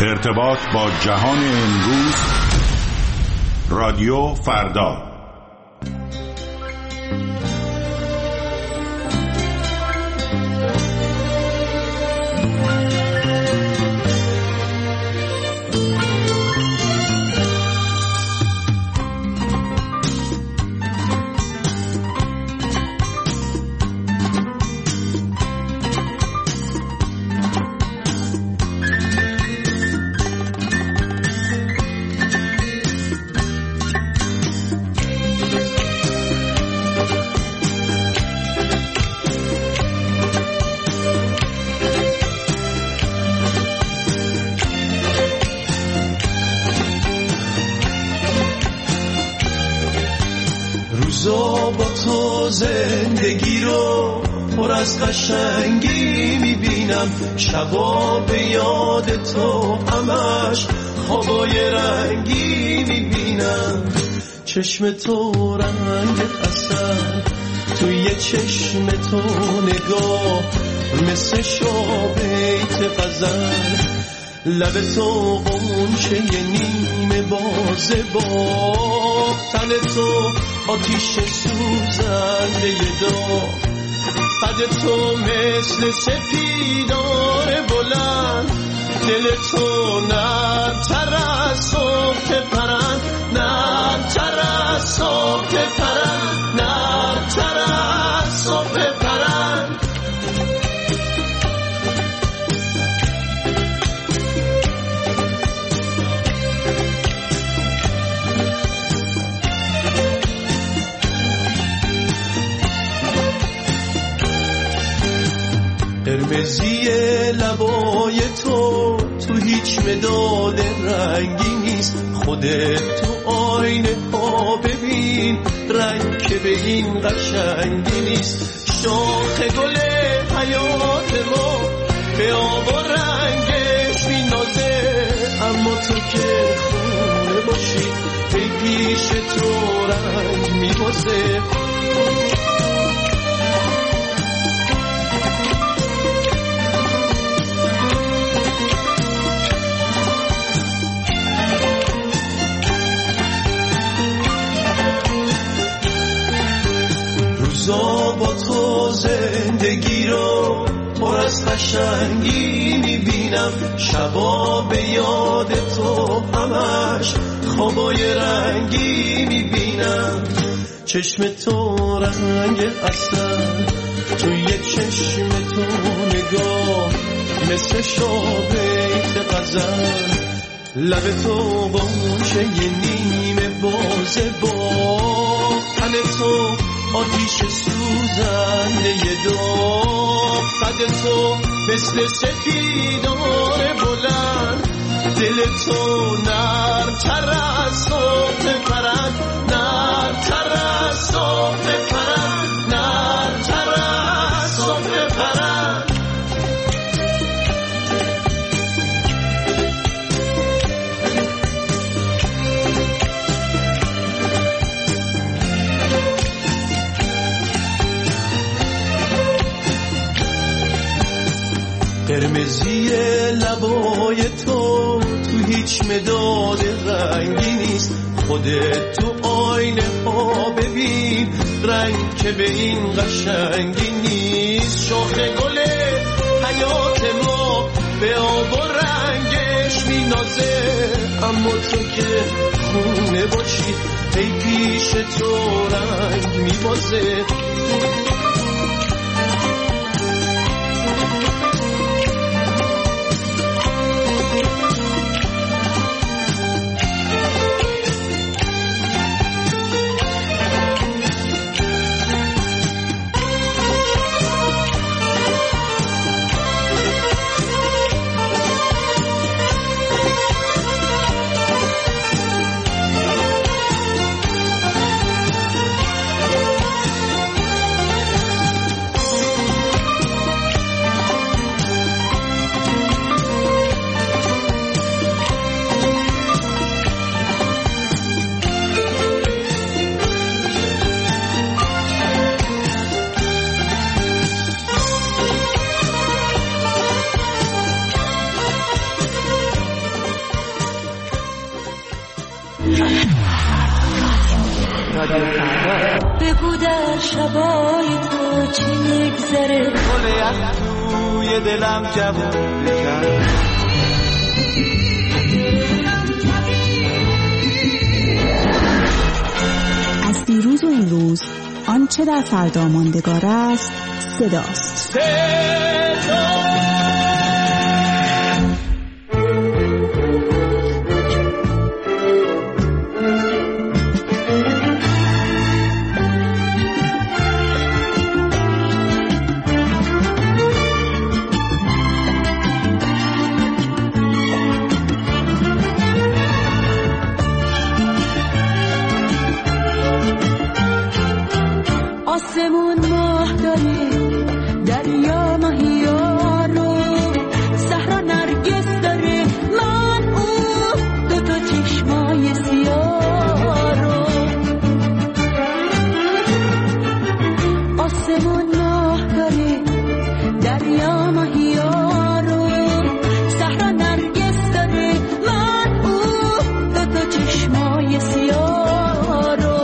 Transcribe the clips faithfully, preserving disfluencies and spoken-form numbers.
ارتباط با جهان امروز، رادیو فردا. روزا با تو زندگی رو پر از قشنگی میبینم، شبا به یاد تو همش خوابای رنگی میبینم. چشم تو رنگ اصل، توی چشم تو نگاه مثل شابیت غزل، لب تو قنچه نیمه بازه با تن تو آتیش سوزنده داغ، قد تو مثل سپیدار بلند، دل تو نرم‌تر از صبح پرند، نرم‌تر از صبح پرند، نرم‌تر از صبح پرند. قرمزی لبای تو تو هیچ مداد رنگی نیست، خودت تو آینه ها ببین رنگ که به این قشنگی نیست. شاخ گل حیات ما به آب و رنگش مینازه، اما تو که خونه باشی ای پیش تو رنگ میبازه. روزا با تو زندگی رو پر از قشنگی میبینم، شبا به یاد تو همش خوابای رنگی میبینم. چشم تو رنگ اصل، توی چشم تو نگاه مثل شابیت غزل، لب تو قنچه نیمه بازه با تن تو آتیش سوزنده داغ، قد تو مثل سپیدار بلند، دل تو نرم‌تر از صبح پرند، نرم‌تر از صبح پرند، نرم‌تر از صبح پرند. قرمزی لبای تو تو هیچ مداد رنگی نیست، خودت تو آینه ها ببین رنگ که به این قشنگی نیست. شاخ گل حیات ما به آب و رنگش مینازه، اما تو که خونه باشی ای پیش تو رنگ میبازه. بگو در شبای تو چی میگذره، گل یخ توی دلم جوون بکن. از دیروز و امروز آنچه در فردا ماندگار است صداست. صدا آسمون ماه داره، دریا ماهیا رو، صحرا نرگس داره، من او دو تا چشمای سیاه رو. آسمون ماه داره، دریا ماهیا رو، صحرا نرگس داره، من او دو تا چشمای سیاه رو.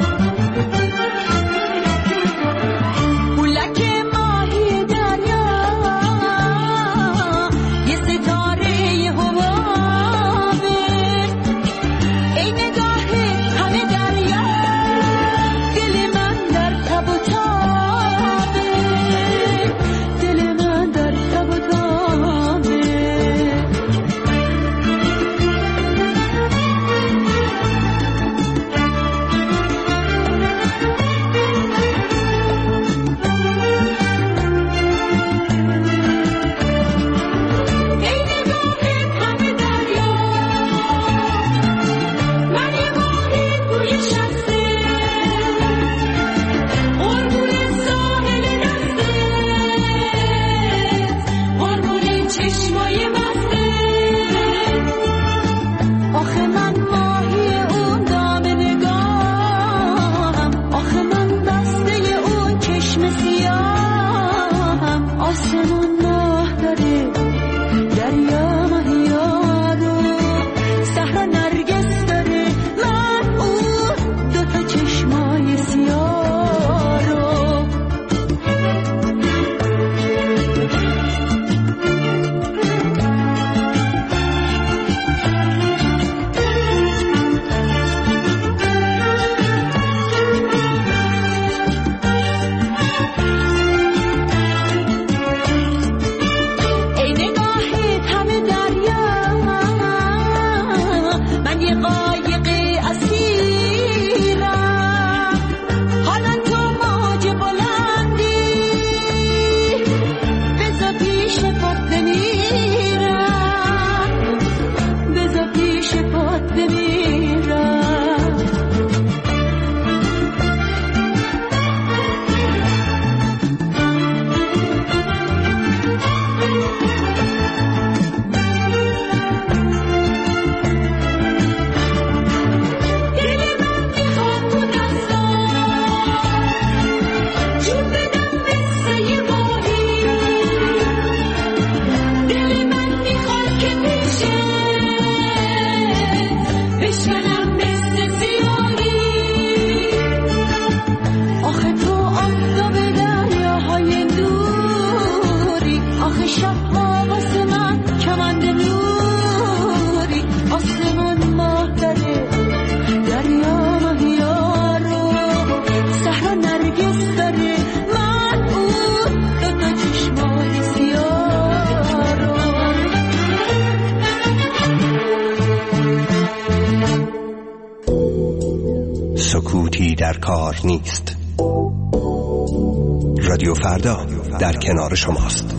سکوتی در کار نیست. رادیو فردا در کنار شماست.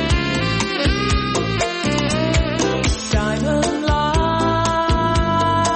Diamond light.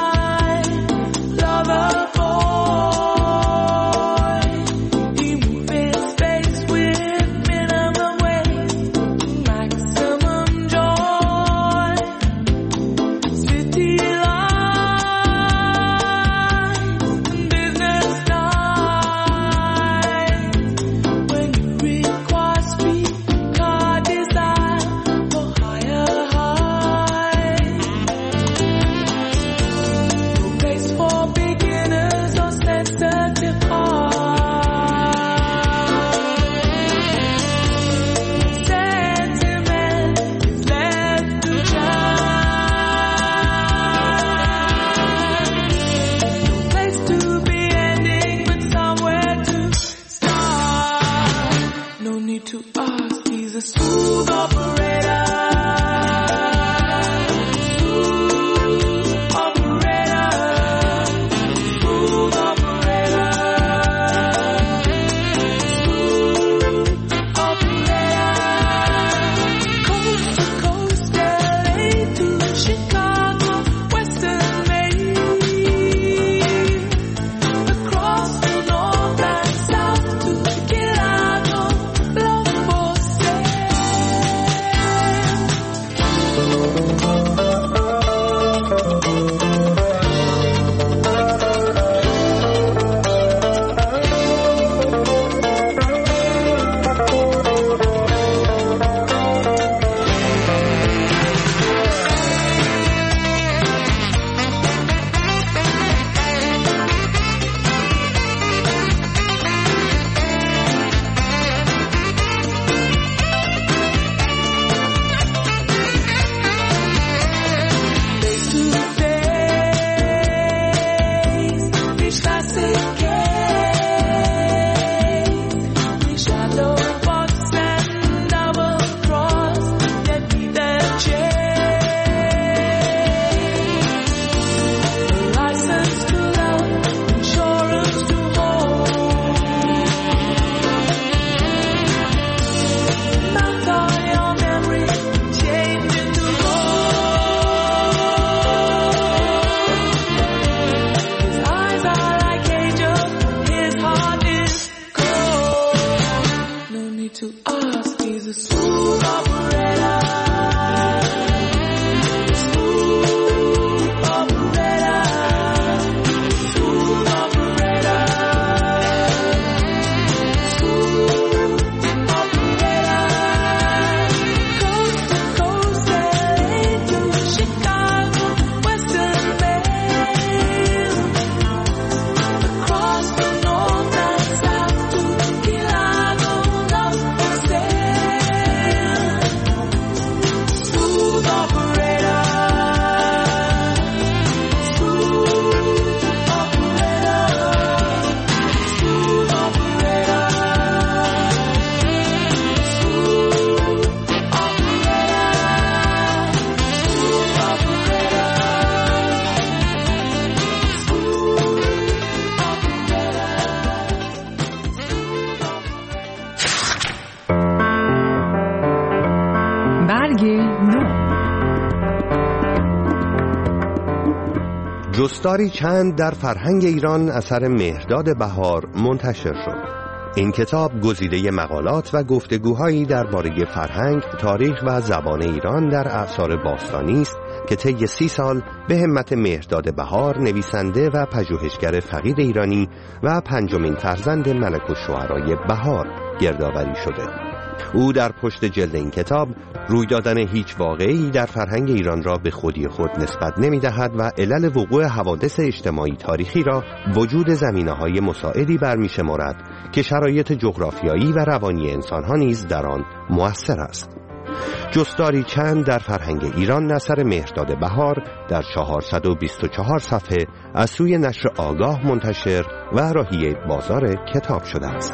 جستاری چند در فرهنگ ایران اثر مهرداد بهار منتشر شد. این کتاب گزیده مقالات و گفتگوهایی درباره فرهنگ، تاریخ و زبان ایران در اعصار باستانی است که طی سی سال به همت مهرداد بهار، نویسنده و پژوهشگر فقید ایرانی و پنجمین فرزند ملک الشعرای بهار گردآوری شده. او در پشت جلد این کتاب روی دادن هیچ واقعی در فرهنگ ایران را به خودی خود نسبت نمی دهد و علل وقوع حوادث اجتماعی تاریخی را وجود زمینه‌های مساعدی برمی شمارد که شرایط جغرافیایی و روانی انسان‌ها نیز در آن مؤثر است. جستاری چند در فرهنگ ایران اثر مهرداد بهار در چهارصد و بیست و چهار صفحه از سوی نشر آگاه منتشر و راهی بازار کتاب شده است.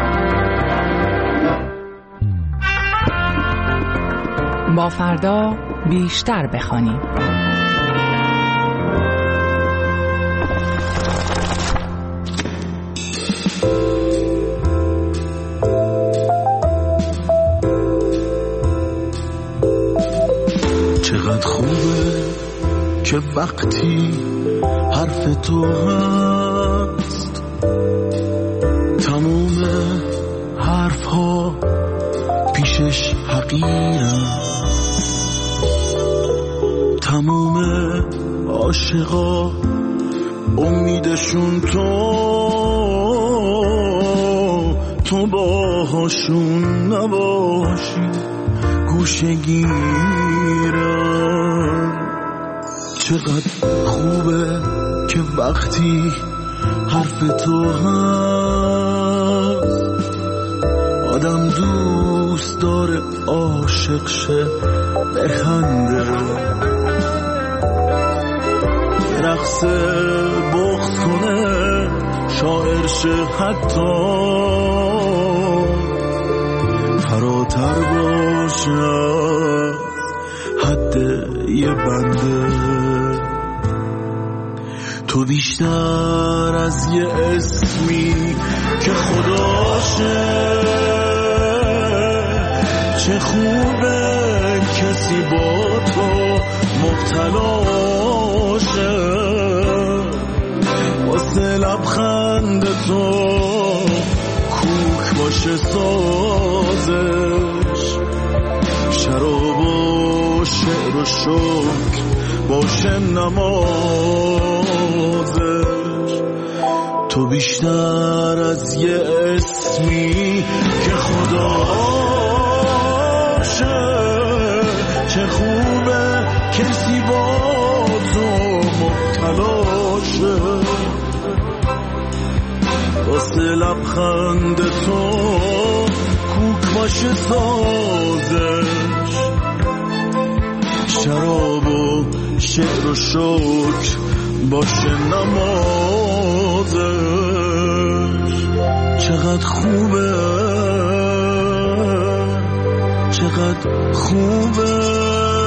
با فردا بیشتر بخوانیم. چقدر خوبه که وقتی حرف تو هست تموم حرف ها پیشش حقیرم، تموم عاشقا امیدشون تو تو باهاشون نباشی گوشه گیرم. چقدر خوبه که وقتی حرف تو هست آدم دوست داره عاشق شه، بخنده، رقص بغض کنه، شاعر شه، حتی فراتر باشه حد یه بنده. تو بیشتر از یه اسمی که خداشه، چه خوبه کسی با تو مبتلاشه، واسه لبخند تو کوک باشه سازش، شراب و شعر و شکر باشه نمازش. تو بیشتر از یه اسمی که خداشه، چه خوبه کسی با تو مبتلاشه، واسه لبخند تو کوک باشه سازش، شراب و شعر و شکر باشه نمازش. چقدر خوبه، چقدر خوبه.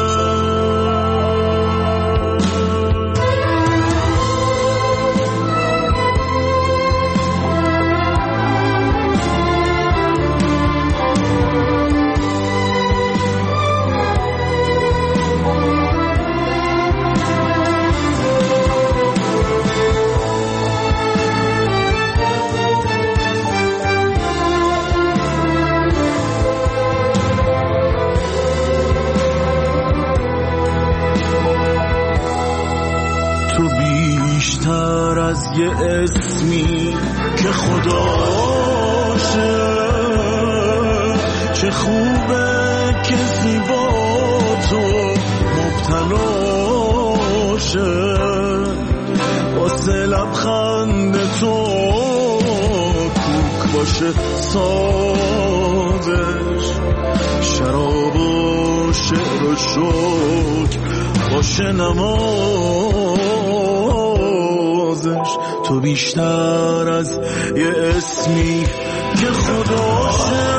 از یه اسمی که خداشه، چه خوبه کسی با تو مبتلاشه، واسه لبخند تو کوک باشه سازش، شراب و شعر و شکر باشه نمازش. تو بیشتر از یه اسمی که خداشه،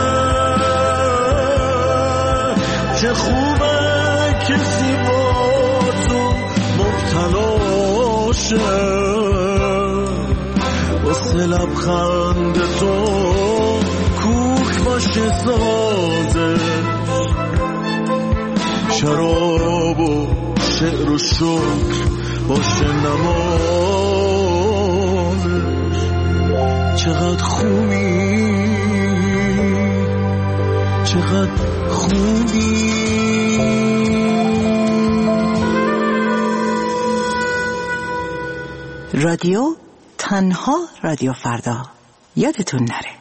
چه خوبه کسی با تو مبتلاشه، واسه لبخند تو کوک باشه سازش، شراب و شعر و شکر باشه نمازش. چقدر خوبی چقدر خوبی. رادیو تنها رادیو فردا، یادتون نره.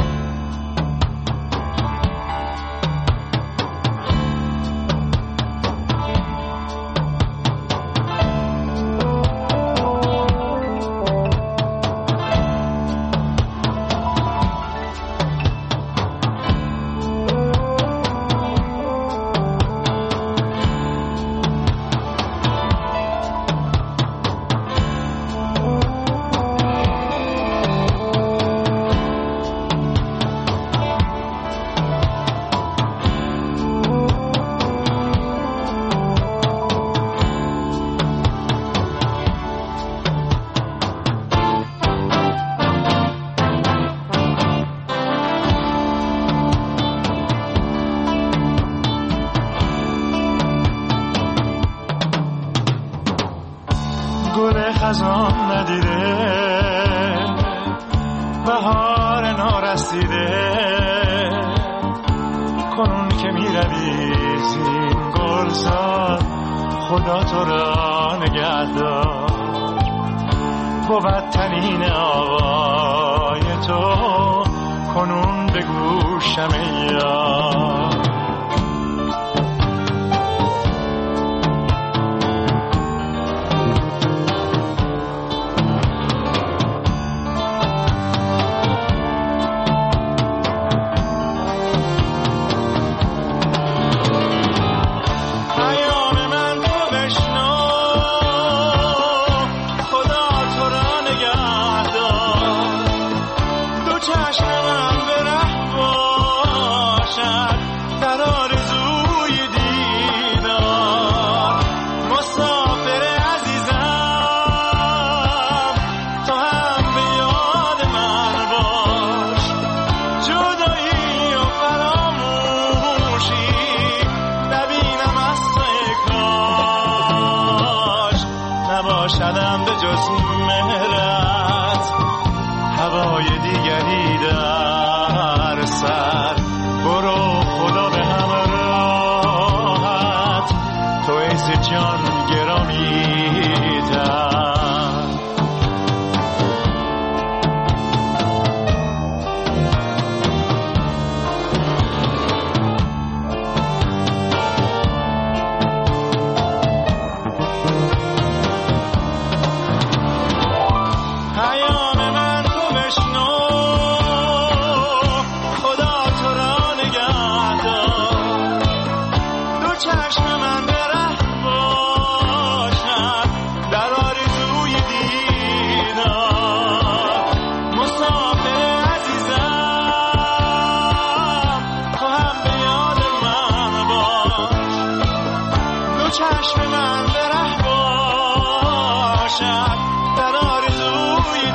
گل خزان ندیده، بهار نارسیده، کنون که می روی زین گلزار، خدا تو را نگه دار. بود تنین آوای تو کنون به گوشم یار. شدم به جز مهرت، هوای دیگری در سر. برو خدا به همراهت، تو عز جان گرامی تر. چشم من به ره باشد، در آرزوی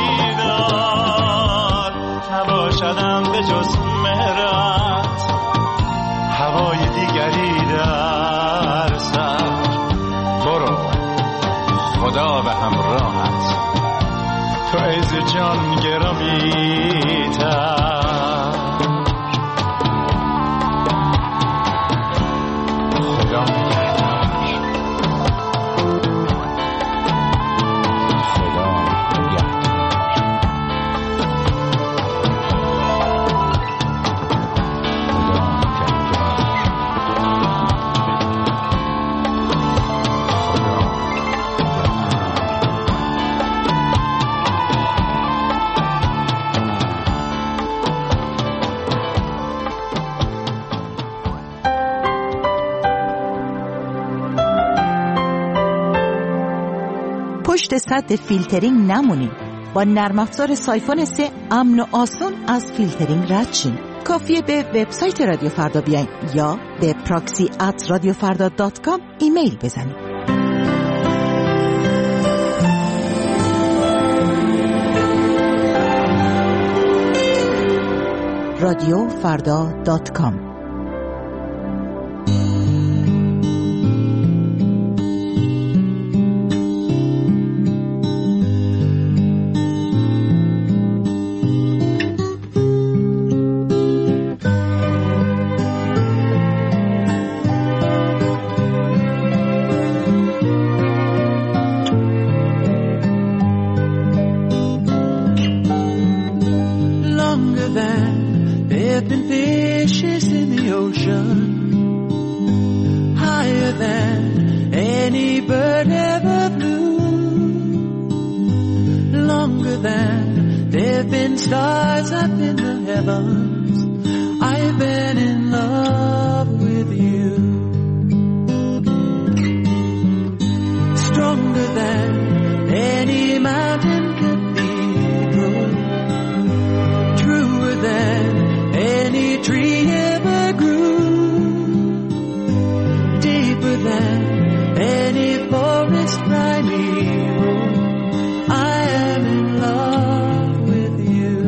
دیدار. نباشدم به جز مهرت، هوای دیگری در سر. برو خدا به همراهت، تو عز جان گرامی تر. پشت سد فیلترینگ نمونید. با نرم افزار سایفون سه امن و آسون از فیلترینگ رد شین. کافیه به وبسایت رادیو فردا بیاین یا به پراکسی ات رادیو فردا دات کام ایمیل بزنید. رادیو فردا دات کام. Longer than there've been fishes in the ocean, higher than any bird ever flew, longer than there've been stars up in the heavens. I've been in love with you. Stronger than any mountain cathedral, truer than any tree ever grew, deeper than any forest primeval. I am in love with you.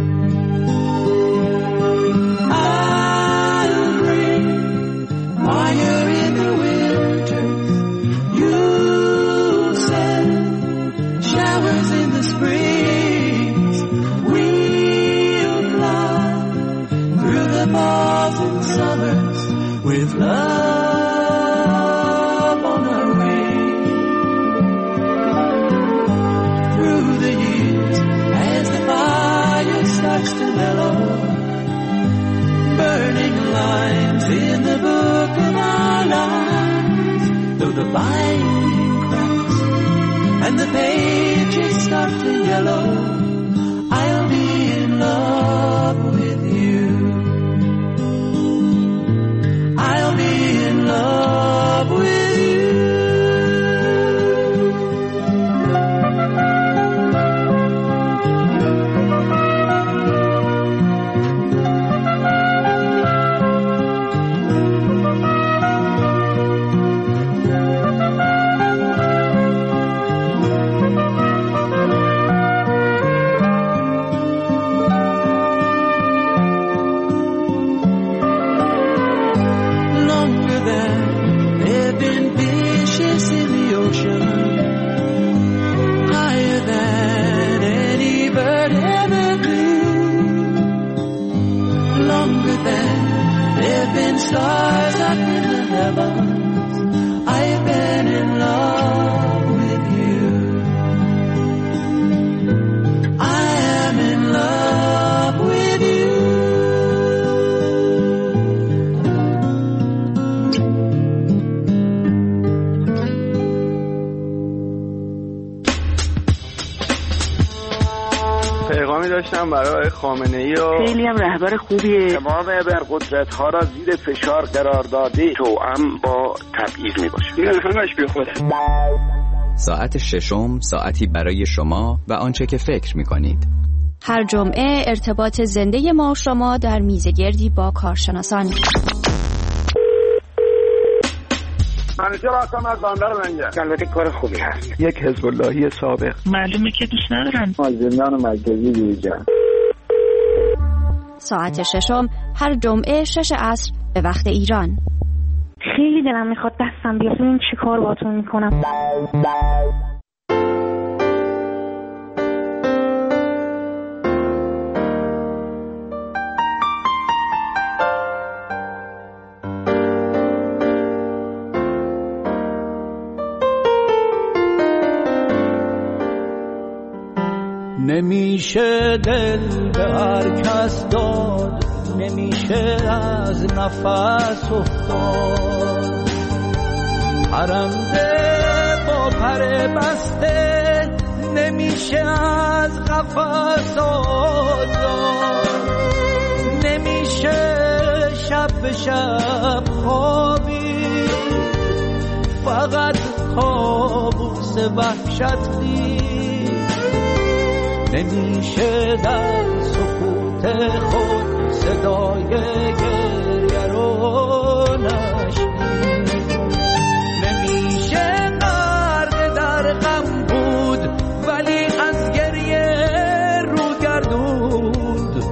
I'll bring fire in the winter, you'll send showers in the springs, we'll fly through the falls and summers with love on our wings. Through the years, as the fire starts to mellow, burning lines in the book of our lives, though the binding cracks and the pages start to yellow, I'll be in love with you. I'll be in love with you. Longer than there've been fishes in the ocean, higher than any bird ever flew, longer than there've been stars up in the heavens. I've been in love with you. I am in love with you. پیغامی داشتم برای خامنه‌ای و خیلی هم رهبر خوبیه. تمام ابرقدرت‌ها را زیر فشار قرار داده، توأم با تبعیض میباشه. این همش بی خوده. ساعت ششم، ساعتی برای شما و آنچه که فکر می‌کنید. هر جمعه ارتباط زنده ما و شما در میزگردی با کارشناسان. منیجر هستم از بندر منجر. البته کار خوبی هست. یک حزب اللهی سابق. معلومه که دوست ندارم. از زندان مرکزی بیرون. ساعت ششم هر جمعه شش عصر به وقت ایران. خیلی دلم میخواد دستم بیاد ببینم چی کار باهاتون میکنم. نمیشه دل به هر کس داد، نمیشه از نفس افتاد، پرنده با پر بسته نمیشه از قفس آزاد، نمیشه شب به شب خوابی، فقط کابوس وحشت دید، نمیشه در سکوت خود صدای گریه رو نشنید، نمیشه غرق در غم بود ولی از گریه رو گردود،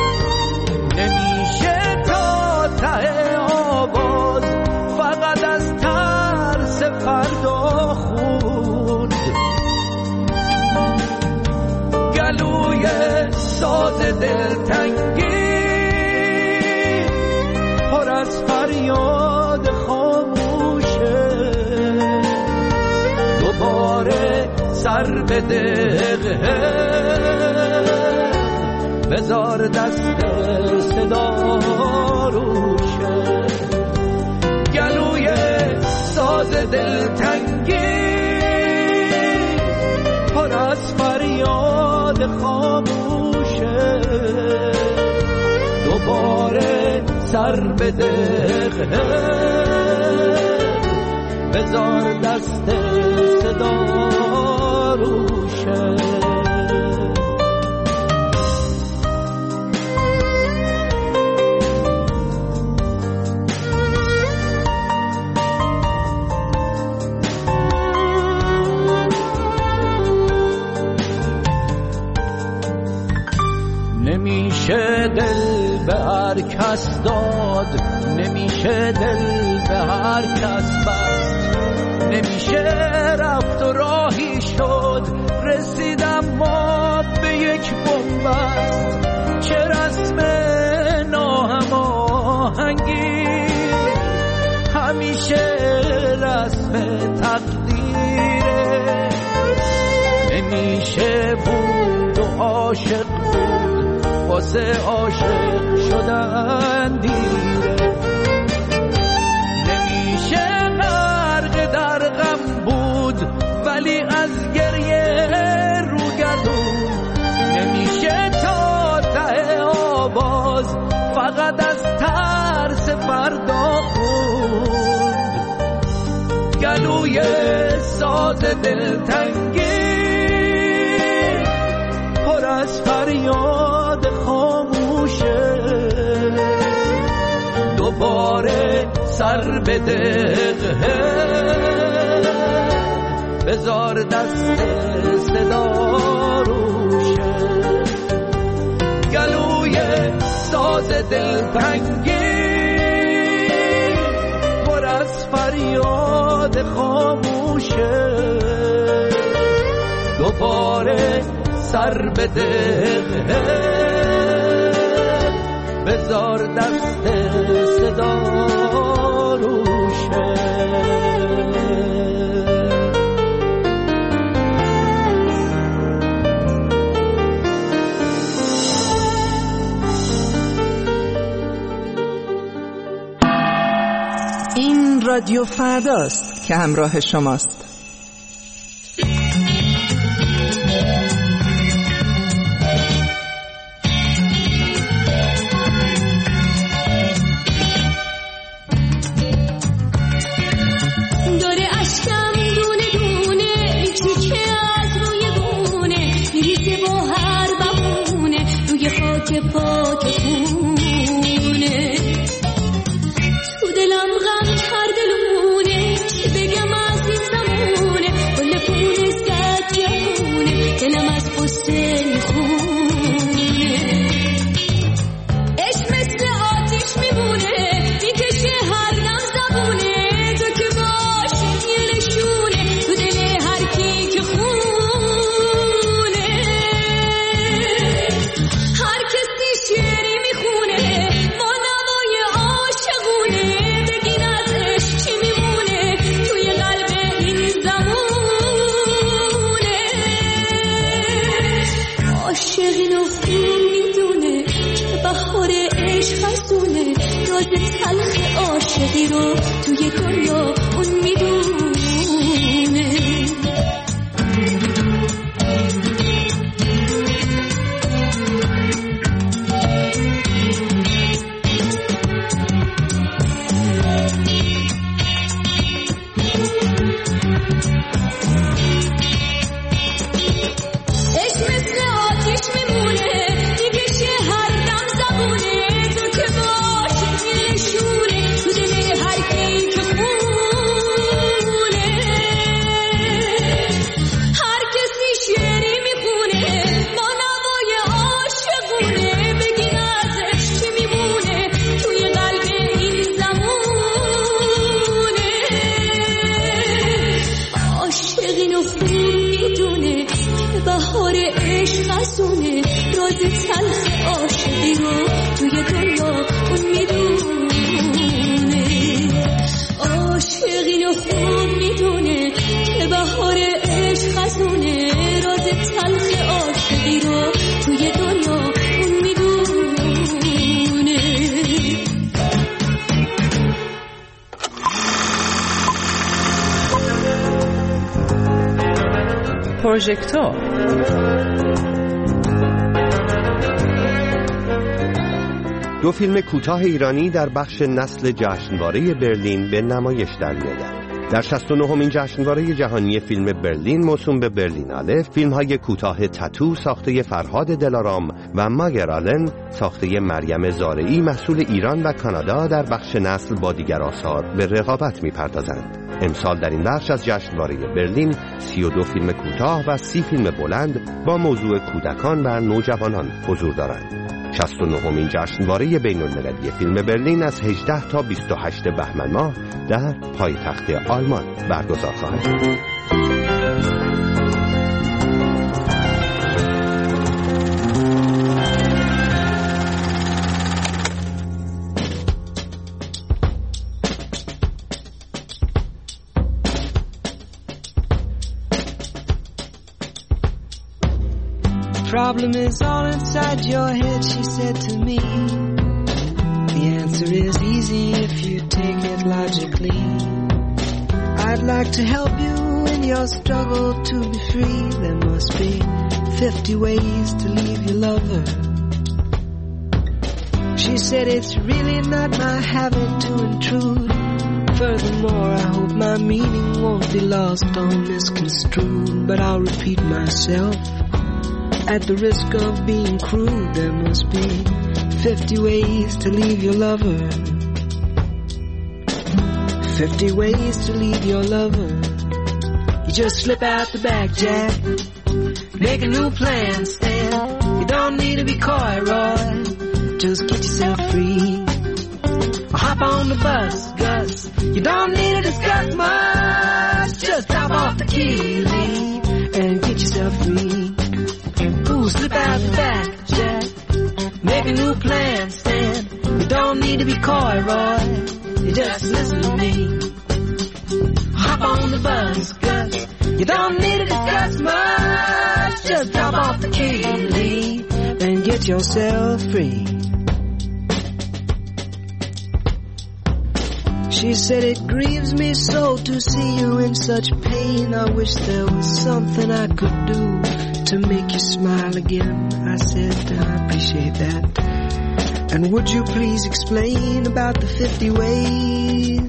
نمیشه تا ته آواز فقط از ترس فردا خوند، گلوی ساز دلتنگی پر از فریاد خاموشه، دوباره سر به دقه به بذار دست صدا روشه، گلوی ساز دلتنگی پر از فریاد خاموشه، دوباره سر بده بذار دست صدا روشه. نمیشه دل به هر کس داد، نمیشه دل به هر کس بست، نمیشه رفت و راهی شد رسیدم ما به یک بنبست. چه رسم ناهماهنگی همیشه رسم تقدیره، نمیشه بود و عاشق بود واسه عاشق شدن دیره، نمیشه غرق در غم بود ولی از گریه رو گردون، نمیشه تا ته آواز فقط از ترس فردا خوند. گلوی ساز دلتنگی پر از فریاد خاموشه، دوباره سر بده بذار دست صدا روشه، گلوی ساز دلتنگی پر از فریاد خاموشه، دوباره سر بده بذار دست صدا روشه. این رادیو فرداست که همراه شماست. تلخ عاشقی رو توی دنیا اون میدونه. پروژکتور. دو فیلم کوتاه ایرانی در بخش نسل جشنواره برلین به نمایش در می‌آیند. در شصت و نهمین جشنواره جهانی فیلم برلین موسوم به برلیناله، فیلم‌های کوتاه تتو ساخته فرهاد دلارام و ماگر آلن ساخته مریم زارعی محصول ایران و کانادا در بخش نسل با دیگر آثار به رقابت می‌پردازند. امسال در این بخش از جشنواره برلین سی و دو فیلم کوتاه و سی فیلم بلند با موضوع کودکان و نوجوانان حضور دارند. شصت و نهمین جشنواره بین‌المللی فیلم برلین از هجده تا بیست و هشت بهمن ماه در پایتخت آلمان برگزار خواهد شد. Problem is all inside your head, she said to me. The answer is easy if you take it logically. I'd like to help you in your struggle to be free. There must be fifty ways to leave your lover. She said it's really not my habit to intrude. Furthermore, I hope my meaning won't be lost or misconstrued. But I'll repeat myself. At the risk of being crude, there must be fifty ways to leave your lover. Fifty ways to leave your lover. You just slip out the back, Jack. Make a new plan, Stan. You don't need to be coy, Roy. Just get yourself free. Or hop on the bus, Gus. You don't need to discuss much. Just drop off the key, leave, and get yourself free. Slip out the back, Jack. Make a new plan, Stan. You don't need to be coy, Roy. You just listen to me. Hop on the bus, Gus. You don't need to discuss much. Just drop off the key, leave, and get yourself free. She said it grieves me so to see you in such pain. I wish there was something I could do to make you smile again. I said, I appreciate that. And would you please explain about the fifty ways?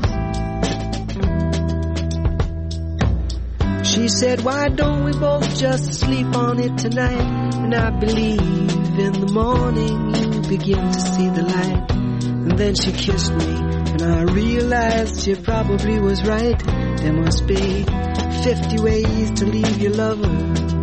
She said, why don't we both just sleep on it tonight? And I believe in the morning you begin to see the light. And then she kissed me, and I realized she probably was right. There must be fifty ways to leave your lover.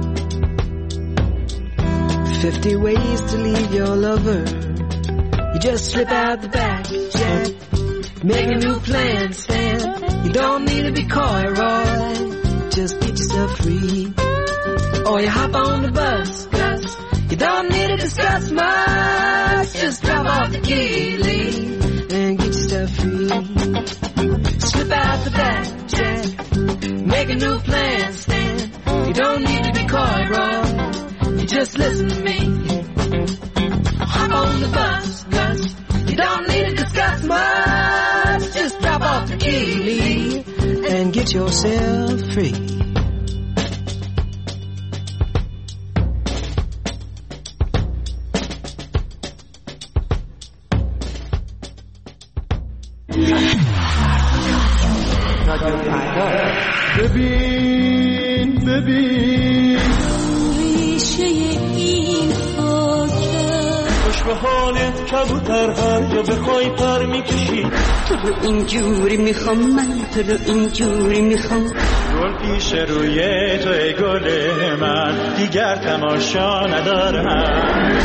Fifty ways to leave your lover. You just slip out the back, Jack. Make a new plan, Stan. You don't need to be coy, Roy. Just get yourself free. Or you hop on the bus, Gus. You don't need to discuss much. Just drop off the key, leave, and get yourself free. Slip out the back, Jack. Make a new plan, Stan. You don't need to be coy, Roy. Just listen to me. Hop on the bus, Gus. You don't need to discuss much. Just drop off the key and get yourself free. ببین ببین خوش به حالت کبوتر هر جا بخوای پر میکشی. تو رو اینجوری میخوام، من تو رو اینجوری میخوام. گل پیش روی توی گل من، دیگر تماشا ندارم.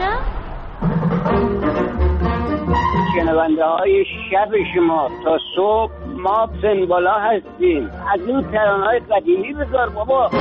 شنونده های شب شما تا صبح ما سنبالا هستیم. از این ترانه‌های قدیمی بذار بابا.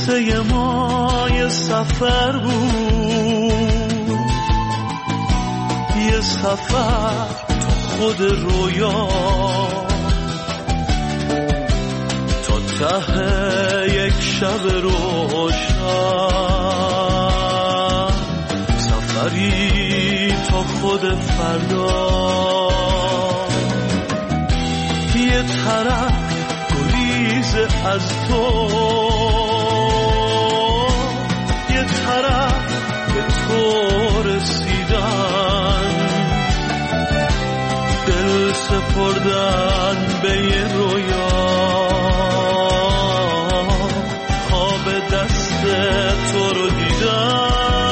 قصه ما یه سفر بود، یه سفر تو خود رویا، تا ته یک شب روشن، سفری تا خود فردا. یه طرف گریز از تو، یه طرف به تو رسیدن، دل سپردن به یه رویا، خواب دست تو رو دیدن.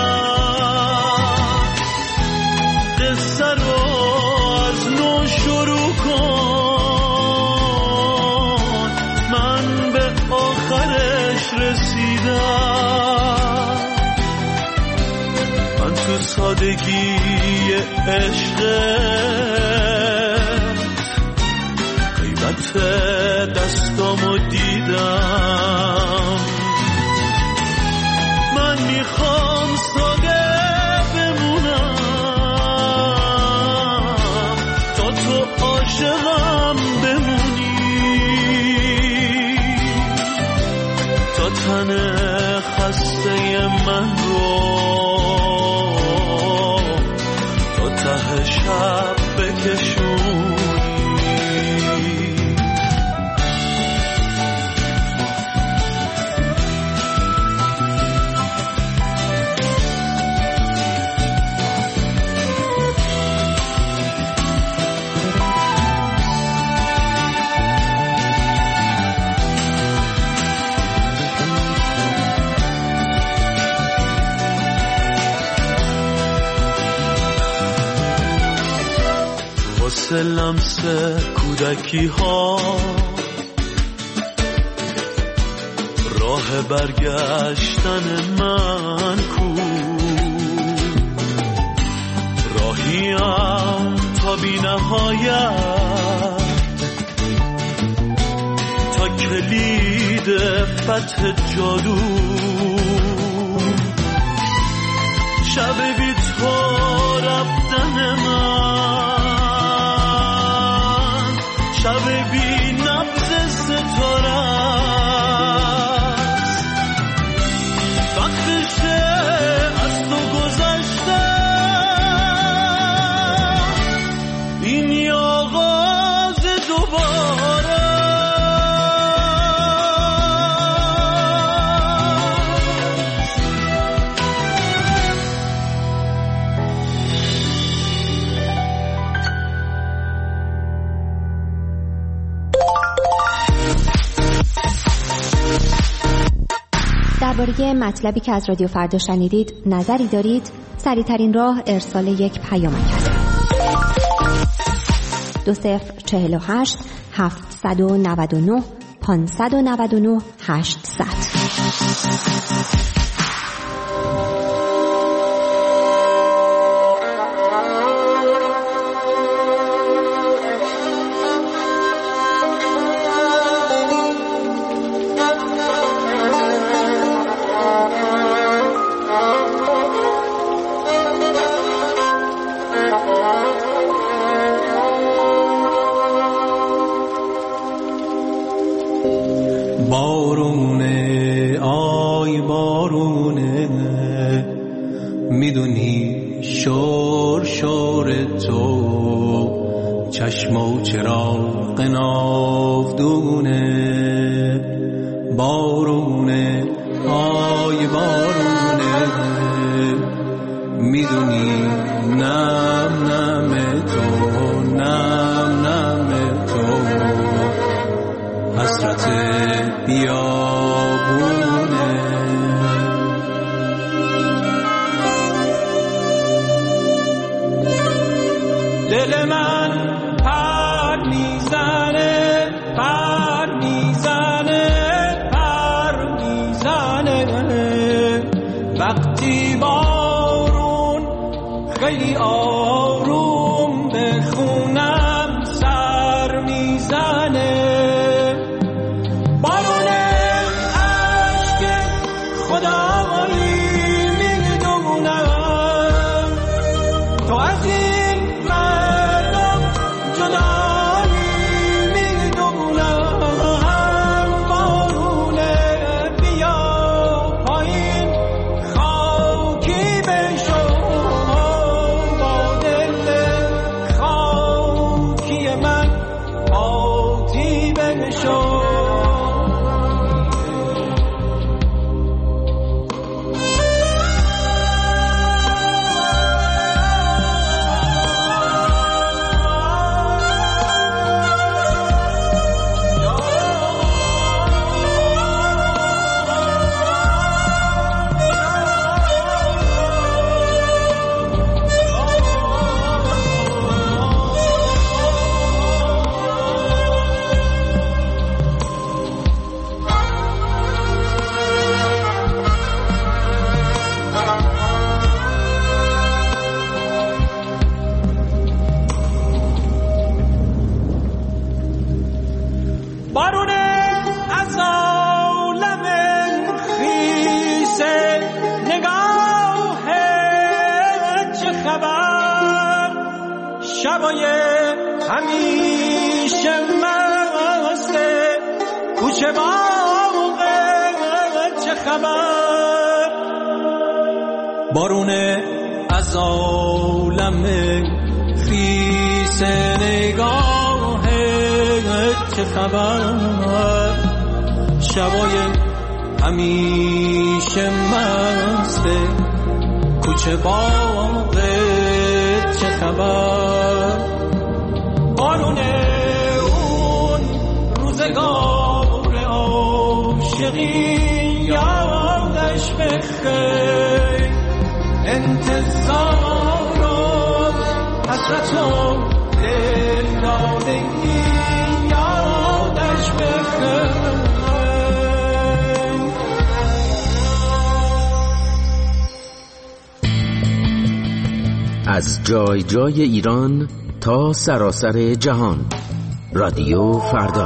قصه رو از نو شروع کن، من به آخرش رسیدم. من تو سادگی عشقت غیبت دستامو دیدم. من میخوام ساده بمونم تا تو عاشقم بمونی، تا تن خسته من رو تا ته شب بکشونی. واسه لمس کودکی ها راه برگشتن من کو، راهیم تا بی نهایت، تا کلید فتح جادو. شب بی تو رفتن من، شب بی نبض ستاره است، وقتشه از تو گذشتم، این آغاز دوباره. درباره مطلبی که از رادیو فردا شنیدید نظری دارید؟ سریع‌ترین راه ارسال یک پیامک است. دو صفر چهل و هشت هفتصد و نود و نه پانصد و نود و نه هشتصد. بارونه آی بارونه، میدونی شور شور تو چشم و چراغ ناودونه. بارونه آی بارونه، میدونی نم نم تو نم نم تو حسرت بیابونه. دل من پر میزنه پر میزنه پر میزنه، وقتی بارون خیلی آروم به خونم سر میزنه. بارون عشق شبای همیشه مسته کوچه باغه چه خبر بارونه از عالم خیس نگاه چه خبر شبای همیشه مسته کوچه باغه چه خبر بارونه اون روزگار عاشقی یادش بخیر انتظار و حسرت و دل دادگی یادش بخیر از جای جای ایران تا سراسر جهان رادیو فردا.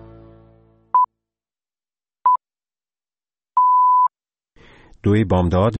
دوی بامداد